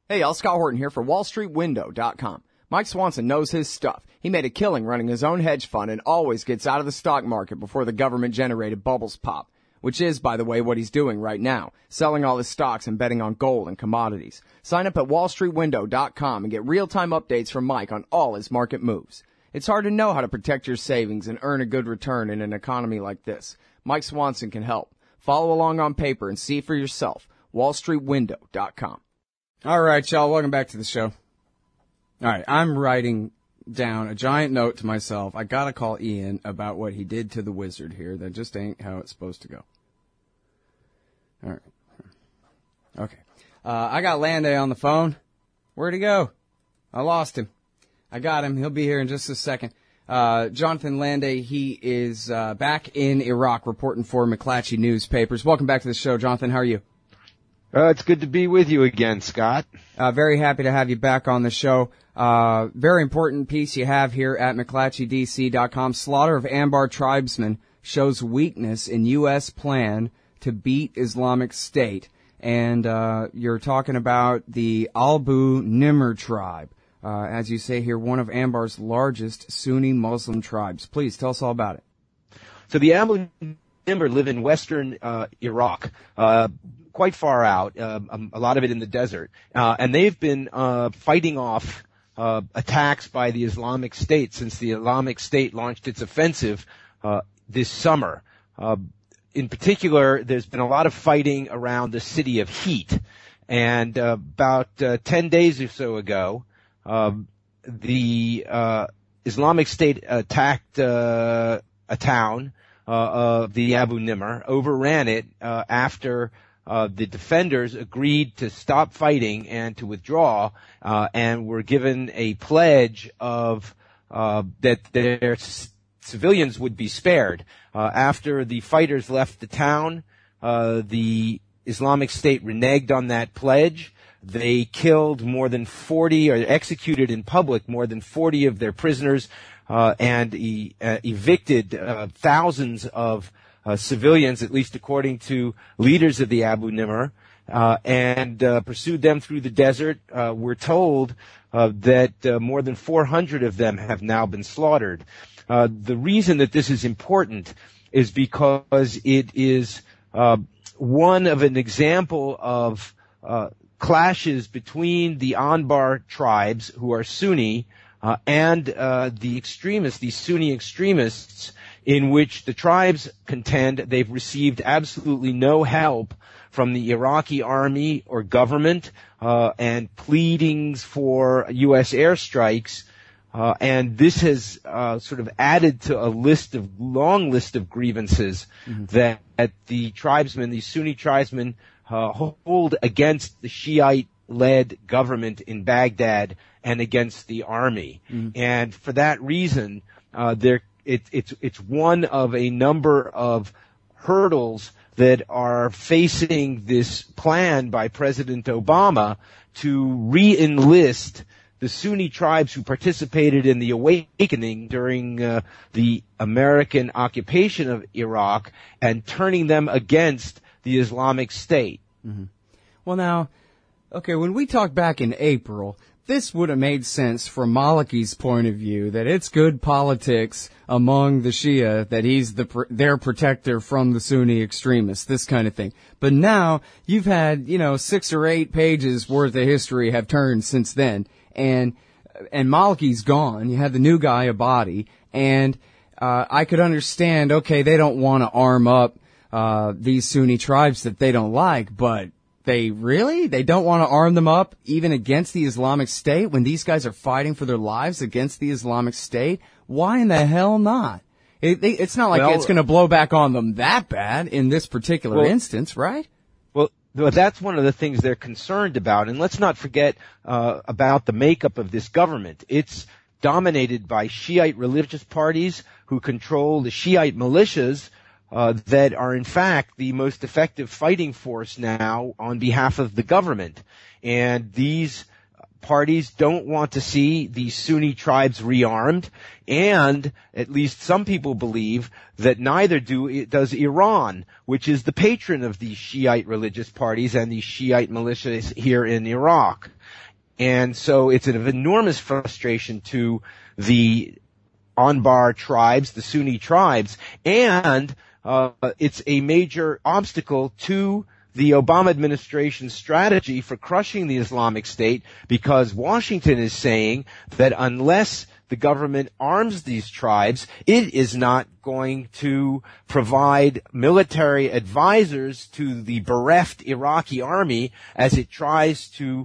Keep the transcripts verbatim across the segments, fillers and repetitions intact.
Hey, y'all, Scott Horton here for Wall Street Window dot com. Mike Swanson knows his stuff. He made a killing running his own hedge fund and always gets out of the stock market before the government-generated bubbles pop, which is, by the way, what he's doing right now, selling all his stocks and betting on gold and commodities. Sign up at Wall Street Window dot com and get real-time updates from Mike on all his market moves. It's hard to know how to protect your savings and earn a good return in an economy like this. Mike Swanson can help. Follow along on paper and see for yourself. Wall Street Window dot com. All right, y'all, welcome back to the show. All right, I'm writing down a giant note to myself. I gotta call Ian about what he did to the wizard here. That just ain't how it's supposed to go. All right. Okay. Uh, I got Landay on the phone. Where'd he go? I lost him. I got him. He'll be here in just a second. Uh, Jonathan Landay, he is uh, back in Iraq reporting for McClatchy Newspapers. Welcome back to the show, Jonathan. How are you? Uh, it's good to be with you again, Scott. Uh, very happy to have you back on the show. Uh, very important piece you have here at McClatchy D C dot com. Slaughter of Anbar tribesmen shows weakness in U S plan to beat Islamic State. And, uh, you're talking about the Abu Nimr tribe. Uh, as you say here, one of Anbar's largest Sunni Muslim tribes. Please tell us all about it. So the Abu Nimr live in western, uh, Iraq. Uh, quite far out, uh, um, a lot of it in the desert, uh, and they've been uh, fighting off uh, attacks by the Islamic State since the Islamic State launched its offensive uh, this summer. Uh, in particular, there's been a lot of fighting around the city of Heat, and uh, about uh, ten days or so ago, uh, the uh, Islamic State attacked uh, a town uh, of the Abu Nimr, overran it uh, after Uh, the defenders agreed to stop fighting and to withdraw, uh, and were given a pledge of uh, that their c- civilians would be spared. Uh, after the fighters left the town, uh, the Islamic State reneged on that pledge. They killed more than forty, or executed in public more than forty of their prisoners, uh, and e- uh, evicted uh, thousands of Uh, civilians, at least according to leaders of the Abu Nimr, uh, and uh, pursued them through the desert. Uh, we're told uh, that uh, more than four hundred of them have now been slaughtered. Uh, the reason that this is important is because it is uh, one of an example of uh, clashes between the Anbar tribes, who are Sunni, uh, and uh, the extremists, these Sunni extremists, in which the tribes contend they've received absolutely no help from the Iraqi army or government, uh, and pleadings for U S airstrikes. Uh, and this has uh, sort of added to a list of, long list of grievances mm-hmm. that, that the tribesmen, these Sunni tribesmen, uh, hold against the Shiite-led government in Baghdad and against the army. Mm-hmm. And for that reason, uh, they're It, it's, it's one of a number of hurdles that are facing this plan by President Obama to re-enlist the Sunni tribes who participated in the awakening during uh, the American occupation of Iraq and turning them against the Islamic State. Mm-hmm. Well, now, okay, when we talked back in April, this would have made sense from Maliki's point of view, that it's good politics among the Shia, that he's the their protector from the Sunni extremists, this kind of thing. But now you've had, you know, six or eight pages worth of history have turned since then, and and Maliki's gone. You have the new guy, Abadi, and uh, I could understand, okay, they don't want to arm up uh, these Sunni tribes that they don't like, but they really? They don't want to arm them up even against the Islamic State when these guys are fighting for their lives against the Islamic State? Why in the hell not? It, they, it's not like well, it's going to blow back on them that bad in this particular well, instance, right? Well, that's one of the things they're concerned about. And let's not forget uh, about the makeup of this government. It's dominated by Shiite religious parties who control the Shiite militias, Uh, that are in fact the most effective fighting force now on behalf of the government. And these parties don't want to see the Sunni tribes rearmed, and at least some people believe that neither do does Iran, which is the patron of these Shiite religious parties and these Shiite militias here in Iraq. and so it's of enormous frustration to the Anbar tribes, the Sunni tribes, and uh, it's a major obstacle to the Obama administration's strategy for crushing the Islamic State, because Washington is saying that unless the government arms these tribes, it is not going to provide military advisors to the bereft Iraqi army as it tries to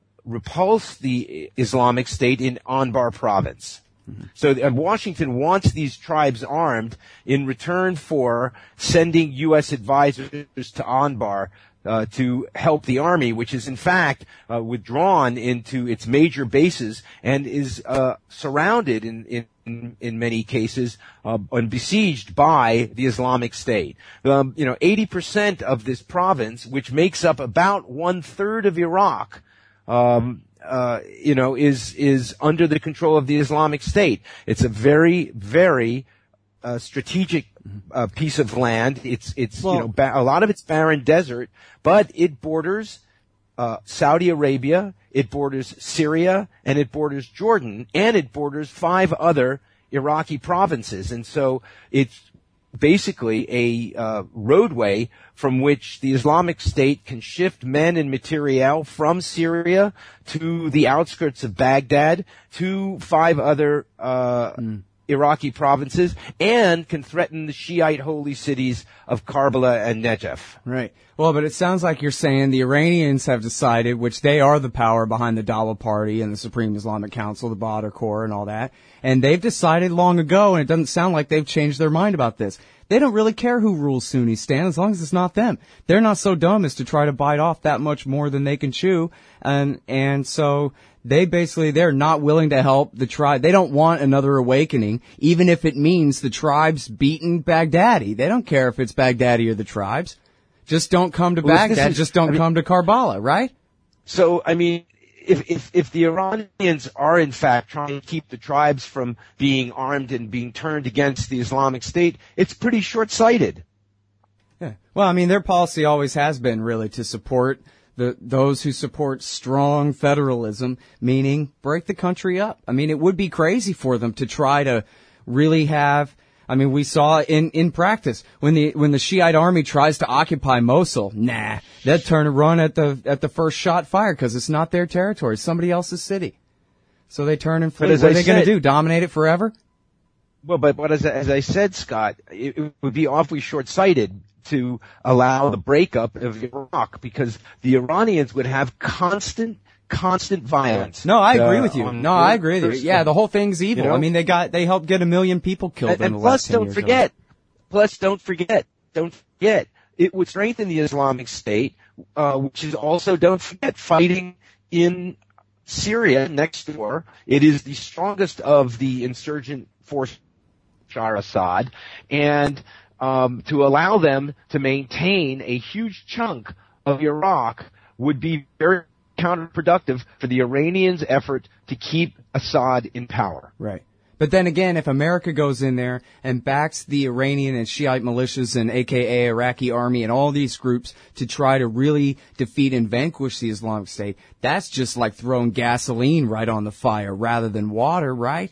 repulse the Islamic State in Anbar province. Mm-hmm. So uh, Washington wants these tribes armed in return for sending U S advisors to Anbar uh, to help the army, which is in fact uh, withdrawn into its major bases and is uh, surrounded in, in, in many cases uh, and besieged by the Islamic State. Um, you know, eighty percent of this province, which makes up about one third of Iraq, um, Uh, you know, is, is under the control of the Islamic State. It's a very, very, uh, strategic, uh, piece of land. It's, it's, well, you know, ba- a lot of it's barren desert, but it borders, uh, Saudi Arabia, it borders Syria, and it borders Jordan, and it borders five other Iraqi provinces. And so it's basically a uh, roadway from which the Islamic State can shift men and materiel from Syria to the outskirts of Baghdad to five other uh, mm. Iraqi provinces, and can threaten the Shiite holy cities of Karbala and Najaf. Right. Well, but it sounds like you're saying the Iranians have decided, which they are the power behind the Dawa Party and the Supreme Islamic Council, the Badr Corps and all that, and they've decided long ago, and it doesn't sound like they've changed their mind about this. They don't really care who rules Sunnistan as long as it's not them. They're not so dumb as to try to bite off that much more than they can chew, and and so they basically, they're not willing to help the tribe. They don't want another awakening, even if it means the tribes beating Baghdadi. They don't care if it's Baghdadi or the tribes. Just don't come to well, Baghdad. Is, just don't I mean, come to Karbala, right? So, I mean, if, if, if the Iranians are in fact trying to keep the tribes from being armed and being turned against the Islamic State, it's pretty short-sighted. Yeah. Well, I mean, their policy always has been really to support the, those who support strong federalism, meaning break the country up. I mean, it would be crazy for them to try to really have, I mean, we saw in, in practice when the, when the Shiite army tries to occupy Mosul, nah, they'll turn and run at the, at the first shot fired because it's not their territory, it's somebody else's city. So they turn and flee. What are they going to do? Dominate it forever? Well, but, but as, as I said, Scott, it, it would be awfully short-sighted to allow the breakup of Iraq, because the Iranians would have constant, constant violence. No, I agree uh, with you. No, I agree with you. Yeah, the whole thing's evil. You know? I mean, they got, they helped get a million people killed and, in and the plus, last ten don't years. Forget, plus, don't forget, don't forget, it would strengthen the Islamic State, uh, which is also, don't forget, fighting in Syria next door. It is the strongest of the insurgent forces, Bashar Assad, and um, to allow them to maintain a huge chunk of Iraq would be very counterproductive for the Iranians' effort to keep Assad in power. Right. But then again, if America goes in there and backs the Iranian and Shiite militias and A K A Iraqi army and all these groups to try to really defeat and vanquish the Islamic State, that's just like throwing gasoline right on the fire rather than water, right?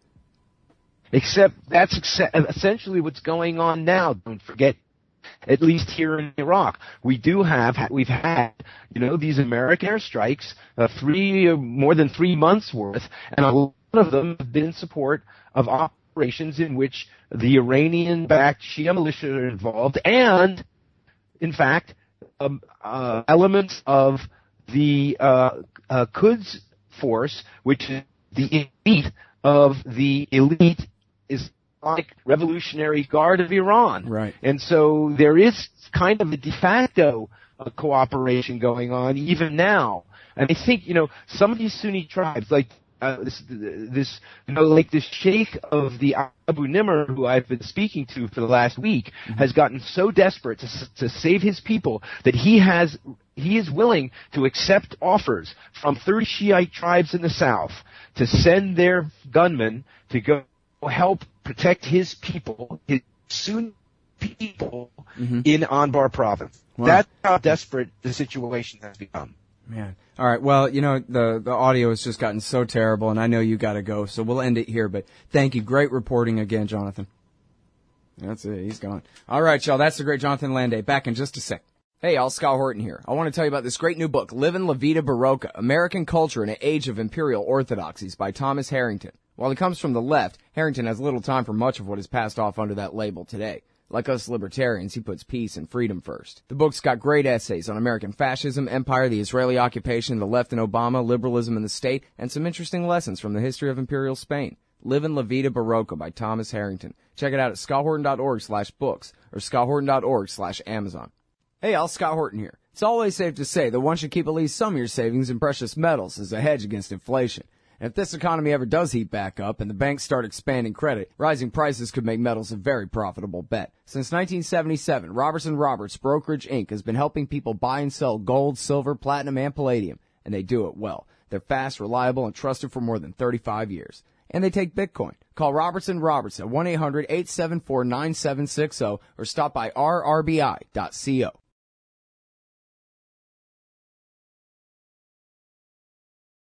Except that's ex- essentially what's going on now. Don't forget, at least here in Iraq, we do have, we've had, you know, these American airstrikes, uh, three, more than three months worth, and a lot of them have been in support of operations in which the Iranian-backed Shia militia are involved, and, in fact, um, uh, elements of the uh, uh, Quds force, which is the elite of the elite Islamic Revolutionary Guard of Iran. Right. And so there is kind of a de facto uh, cooperation going on even now. And I think, you know, some of these Sunni tribes, like uh, this, this, you know, like this sheikh of the Abu Nimr, who I've been speaking to for the last week, mm-hmm. has gotten so desperate to, to save his people that he has, he is willing to accept offers from thirty Shiite tribes in the south to send their gunmen to go help protect his people, his Sunni people, mm-hmm. in Anbar province. Wow. That's how desperate the situation has become. Man. All right. Well, you know, the, the audio has just gotten so terrible, and I know you got to go, so we'll end it here. But thank you. Great reporting again, Jonathan. That's it. He's gone. All right, y'all. That's the great Jonathan Landay. Back in just a sec. Hey, y'all. Scott Horton here. I want to tell you about this great new book, Livin' La Vida Barocca, American Culture in an Age of Imperial Orthodoxies by Thomas Harrington. While he comes from the left, Harrington has little time for much of what is passed off under that label today. Like us libertarians, he puts peace and freedom first. The book's got great essays on American fascism, empire, the Israeli occupation, the left and Obama, liberalism in the state, and some interesting lessons from the history of Imperial Spain. Livin' La Vida Barocca by Thomas Harrington. Check it out at scotthorton.org slash books or scotthorton.org slash Amazon. Hey, y'all, Scott Horton here. It's always safe to say that one should keep at least some of your savings in precious metals as a hedge against inflation. And if this economy ever does heat back up and the banks start expanding credit, rising prices could make metals a very profitable bet. Since nineteen seventy-seven, Robertson Roberts Brokerage Incorporated has been helping people buy and sell gold, silver, platinum, and palladium, and they do it well. They're fast, reliable, and trusted for more than thirty-five years. And they take Bitcoin. Call Robertson Roberts at one eight hundred eight seven four nine seven six zero or stop by r r b i dot co.